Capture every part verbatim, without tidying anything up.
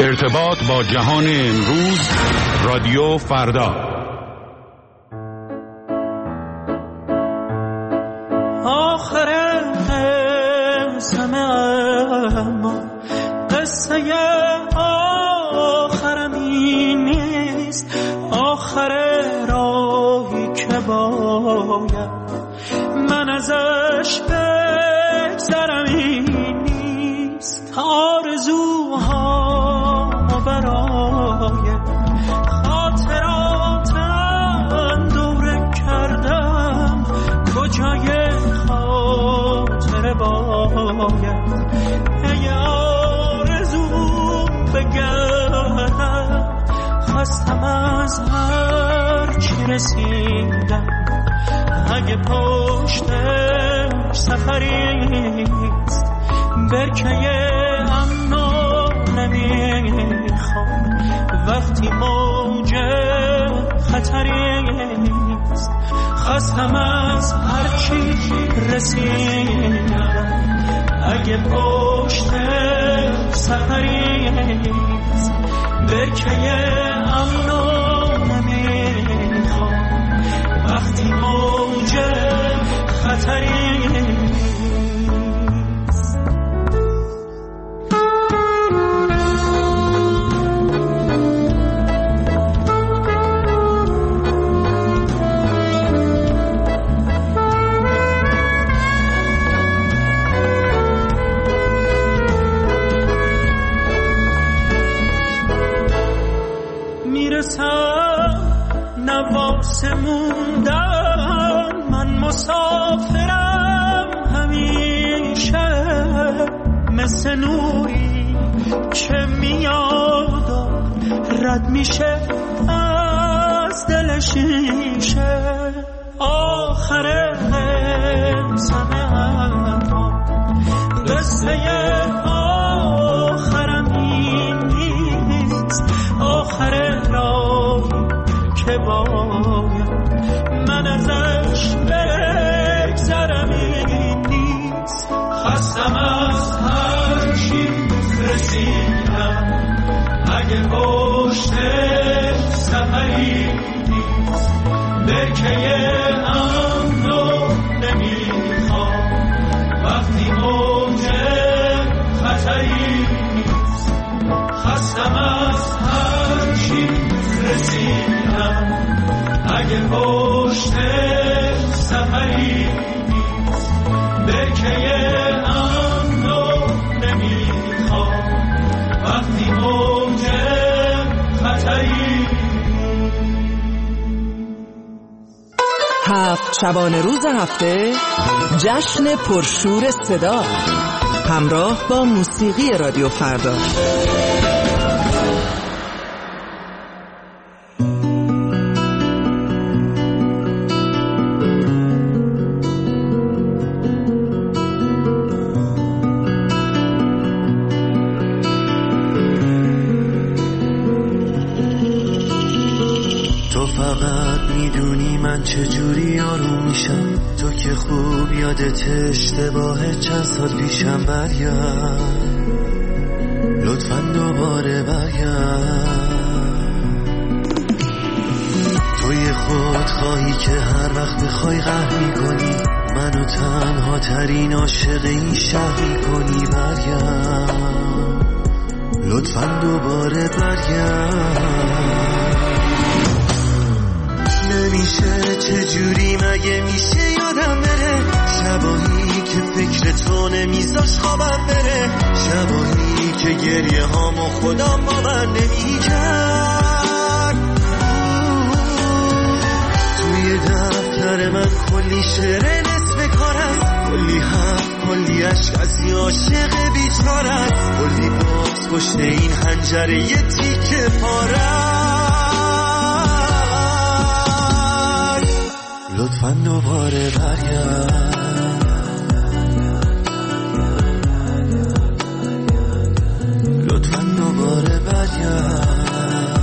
ارتباط با جهان امروز، رادیو فردا. آخر همه اما قصه آخرم این نیست، آخر راهی که باید من ازش بگذرم این نیست. آرزوها برای خاطراتم دوره کردم، کجای خاطر باید ای آرزو بگردم. خستم از هر چی رسیدم، اگه پشت سفریست برکه امنو نمیخوام. وقتی موج خطریست خستم از هر چی رسیدم، اگه پشت سفریست برکه امنو نمیخوام. وقتی موج خطریست نواسه موندن، من مسافرم همیشه، مثل نوری که میاد و رد میشه از دل شیشه. آخر همسمه اما قصه آخرم این نیست، آخر راهی که باید من ازش بگذرم این نیست. خستم از هر چی رسیدم، اگه پشت سفری نیست برکه امنو نمیخوام. وقتی موج خطری نیست خستم از هر چی رسیدم، اگه پشت سفری نیست برکه امنو نمیخوام. وقتی موج خطری. هفت شبانه روز هفته جشن پرشور صدا همراه با موسیقی رادیو فردا. چجوری آروم میشم، تو که خوب یادت اشتباه چند سال پیشم. برگرد لطفاً دوباره برگرد. توی خود خواهی که هر وقت بخوای قهر میکنی، منو تنها ترین عاشق این شهر میکنی. برگرد لطفاً دوباره برگرد. نمیشه چجوری مگه میشه یادم بره، شبایی که فکر تو نمیذاش خوابم بره، شبایی که گریه هامو خودم باور نمیکرد. توی دفتر من کلی شعر نصف کار است، کلی حرف کلی عشق از یه عاشق بیچار است، کلی باز پشت این حنجره یه تیکه پاره. لطفاً دوباره برگرد. لطفاً دوباره برگرد.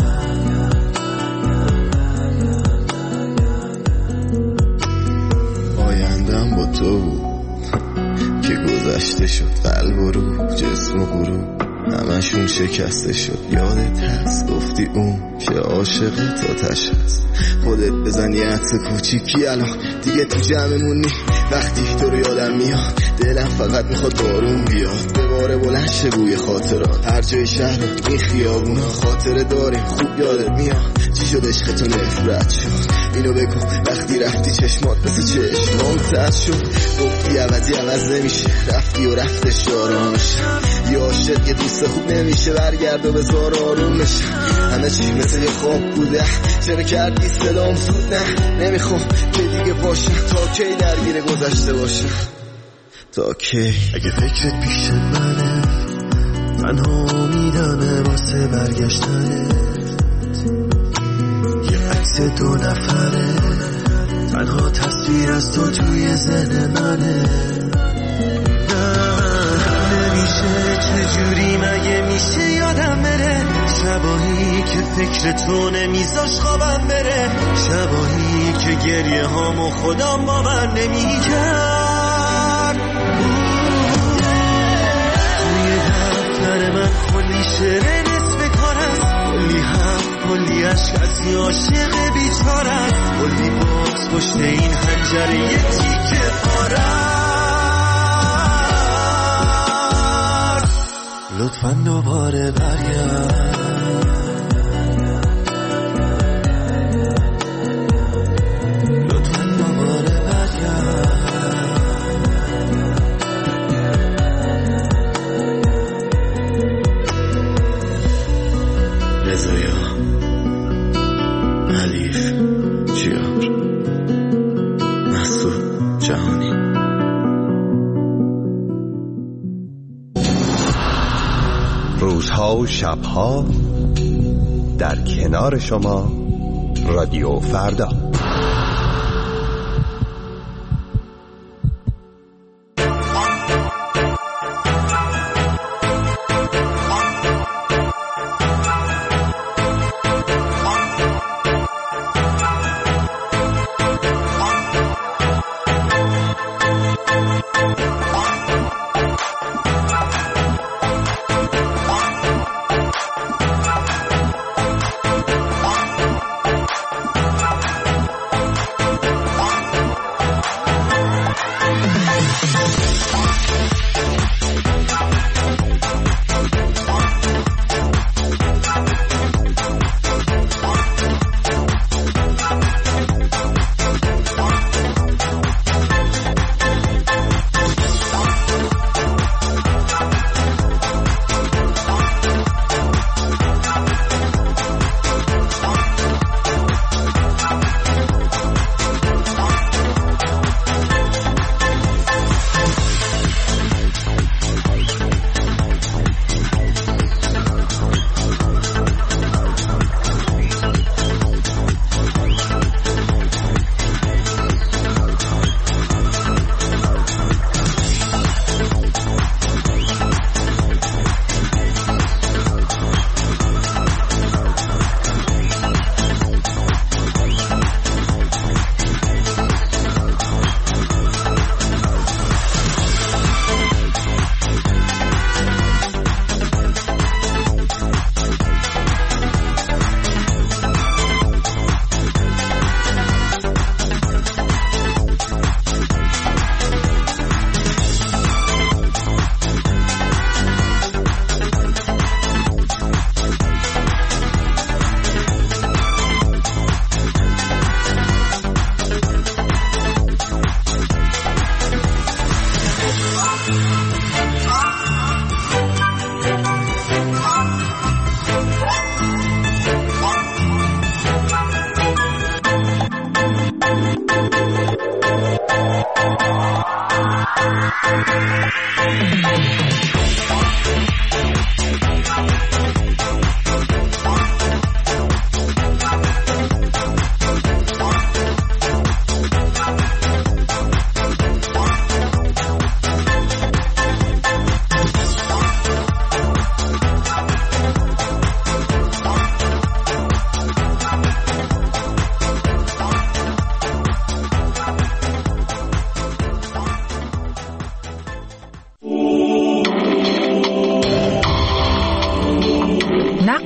آیندم با تو بود که گذشته شد، قلب و روح جسم و غروب همه همشون شکسته شد. یادت هست گفتی اون که عاشق تا تش هست. خودت بزن یه عطس کوچیکی الان دیگه تو جمعمون نی. وقتی تو رو یادم میاد دلم فقط میخواد بارون بیاد. به باره بلند شه بوی خاطرات. هر جای شهر این خیابونا خاطره داریم خوب یادت میاد. چی شد عشقتون نفرت شد؟ اینو بگو وقتی رفتی چشمات مثل چشمام تد شد. گفتی عوضی عوض نمیشه رفتی و رفتش آرامش. یه عاشق یه دوست خوب نمیشه برگرد و بذار آروم بشه. همه چی مثل یه خواب بوده چرا کردی صدام سود نه نمیخوام که دیگه باشم. تا کی درگیر گذشته باشم تا کی؟ اگه فکرت پیش منه تنها میدمه واسه برگشتنت. یه عکس دو نفره تنها تصویر از تو توی ذهن منه. نه نمیشه چجوری مگه میشه یادم بره. شباهی که فکر تو نمیذاش خوابم بره. شباهی که گریه هامو خودم باور نمیکرد. توی دفتر من کلی شعر نصف کار است. کلی هم کلی عشق از یه عاشق بیچاره است. کلی باز پشت این حنجره یه تیکه پاره است. لطفاً دوباره برگرد. لطفاً دوباره برگرد. رضایا حلیف جیار مسعود جهانی. روزها و شبها در کنار شما رادیو فردا.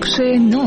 بخش نو.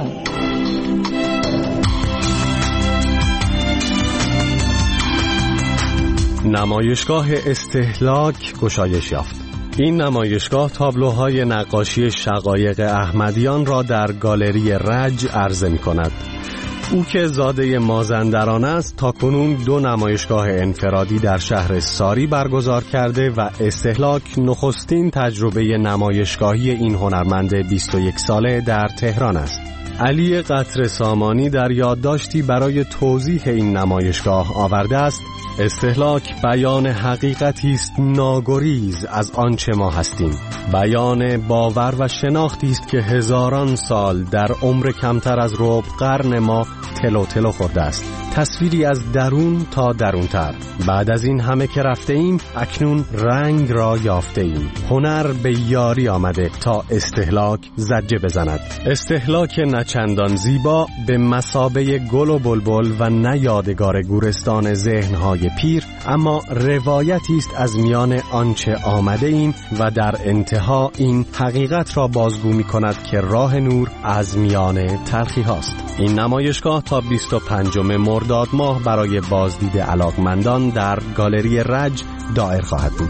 نمایشگاه استهلاک گشایش یافت. این نمایشگاه تابلوهای نقاشی شقایق احمدیان را در گالری رج عرضه می کند. او که زاده مازندران است تاکنون دو نمایشگاه انفرادی در شهر ساری برگزار کرده و استهلاک نخستین تجربه نمایشگاهی این هنرمند بیست و یک ساله در تهران است. علی قطر سامانی در یادداشتی برای توضیح این نمایشگاه آورده است: استهلاک بیان حقیقتی است ناگریز از آنچه ما هستیم، بیان باور و شناختی است که هزاران سال در عمر کمتر از ربع قرن ما تلو تلو خورده است، تصویری از درون تا درونتر. بعد از این همه که رفته ایم اکنون رنگ را یافته ایم. هنر به یاری آمده تا استهلاک زجه بزند. استهلاک نچندان زیبا به مثابه گل و بلبل و نه یادگار گورستان ذهنهای پیر، اما روایتی است از میان آنچه آمده ایم و در انتها این حقیقت را بازگو می کند که راه نور از میان تلخی هاست. این نمایشگاه تا بیست و پنجم مرداد ماه برای بازدید علاقمندان در گالری رج دایر خواهد بود.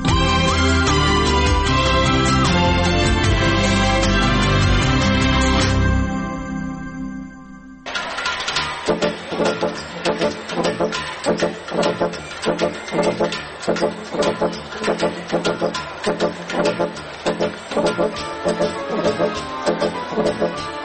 Thank you.